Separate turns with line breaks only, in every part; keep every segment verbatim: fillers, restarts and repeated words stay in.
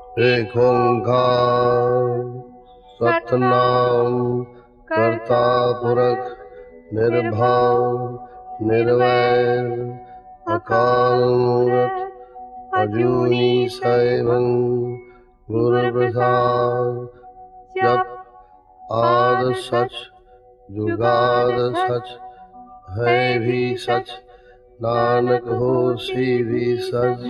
एक ओंकार सतनाम करता पुरख निर्भाव निर्वैर अकाल मूरत अजूनी सैभं गुरु प्रसाद। जप आद सच जुगाद सच है भी सच, नानक होसी भी सच।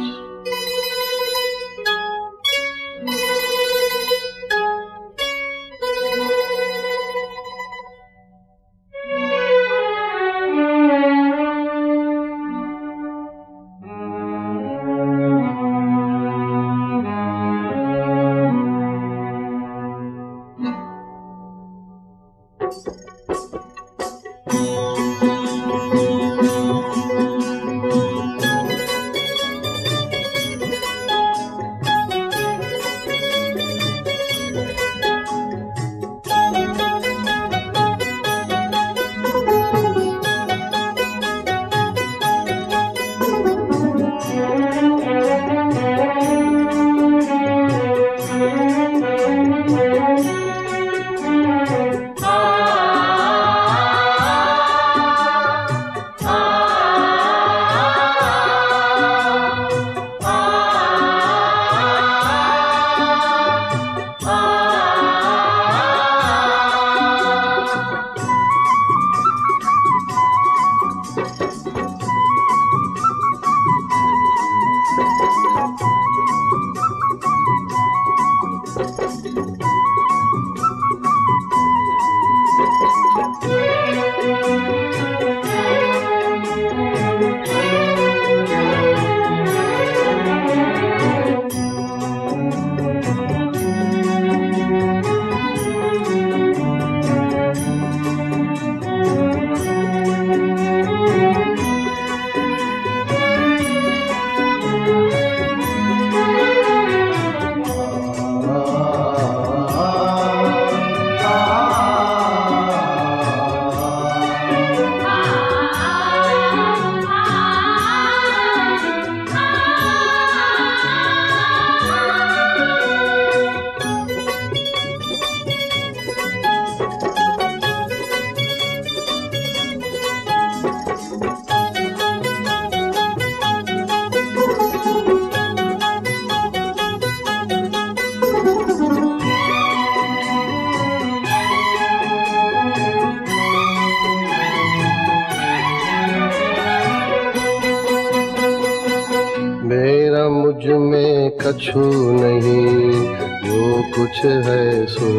मेरा मुझ में कछु नहीं, जो कुछ है सो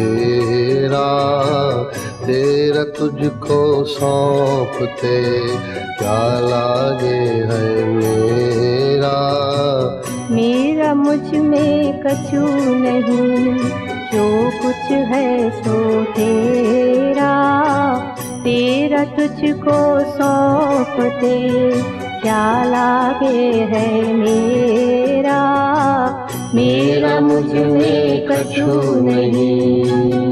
तेरा। तेरा तुझको सौंपते क्या लागे है मेरा।
मेरा मुझ में कछु नहीं, जो कुछ है सो तेरा। तेरा तुझको सौंपते क्या लागे है मेरा। मेरा मुझ में कछु नहीं।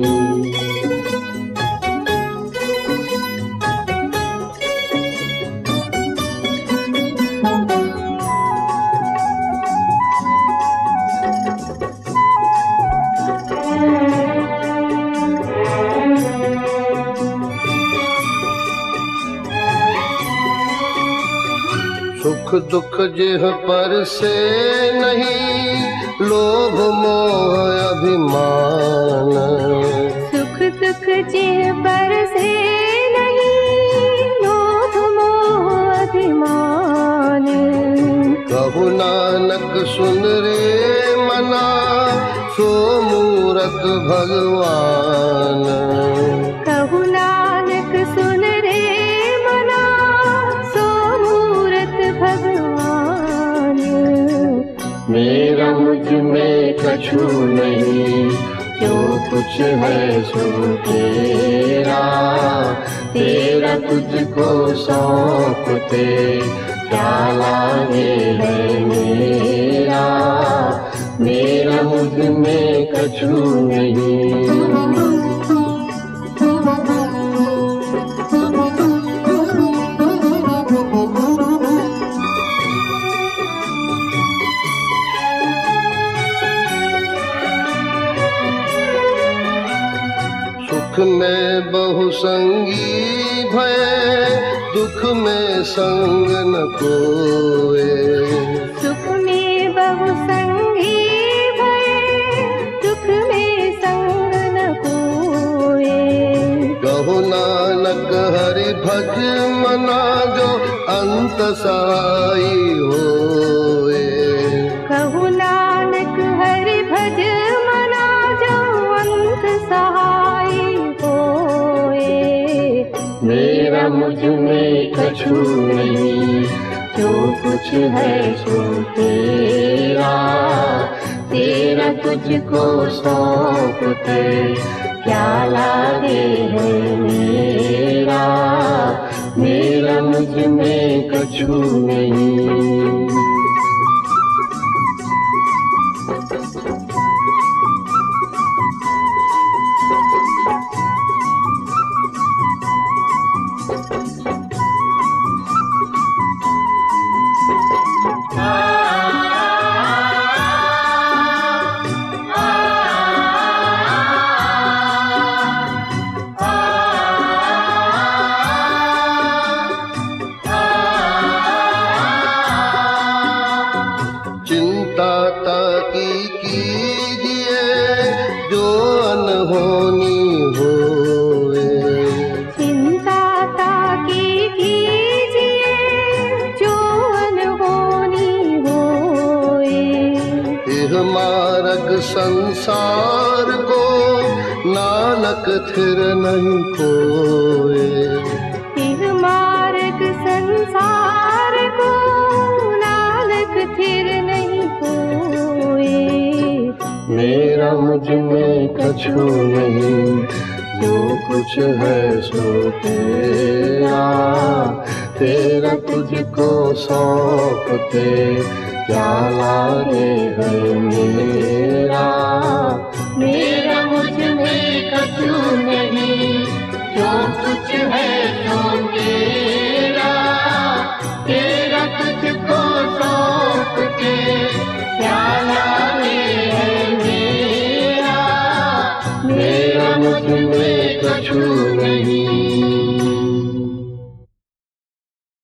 सुख दुख जिह पर से नहीं, लोभ मोह अभिमान।
सुख दुख जिह पर से नहीं, लोभ मोह अभिमान।
कहु नानक सुन रे मना, सो मूरत भगवान।
कहु नानक सुन रे मना, सो मूरत भगवान।
मेरा मुझ में कछु नहीं, जो कुछ है सो तेरा। तेरा तुझको सौंपते क्या लागे है मेरा। मेरा मुझ में कछु नहीं। में बहु संगी भय, दुख में संग न कोए।
सुख में बहु संगी भय, दुख में संग न कोए।
कहो नानक हरि भज मना, जो अंत सहाई होए।
कहु नानक हरि भज मना, जो अंत सहाई होए।
मेरा मुझ में कछु नहीं, जो कुछ है सो तेरा। तेरा तुझको सौंपते, क्या लागे है मेरा। मेरा मुझ में कछु नहीं। चिंता ताकी कीजिए, जो अनहोनी होए।
चिंता ताकी कीजिए, जो अनहोनी होए।
यह मार्ग संसार को, नानक थिर नहीं कोए।
यह मार्ग संसार को, नानक थिर नहीं कोए।
मेरा मुझ में कछु नहीं, जो कुछ है सो तेरा। तेरा तुझको सौंपते, क्या लागे है मेरा।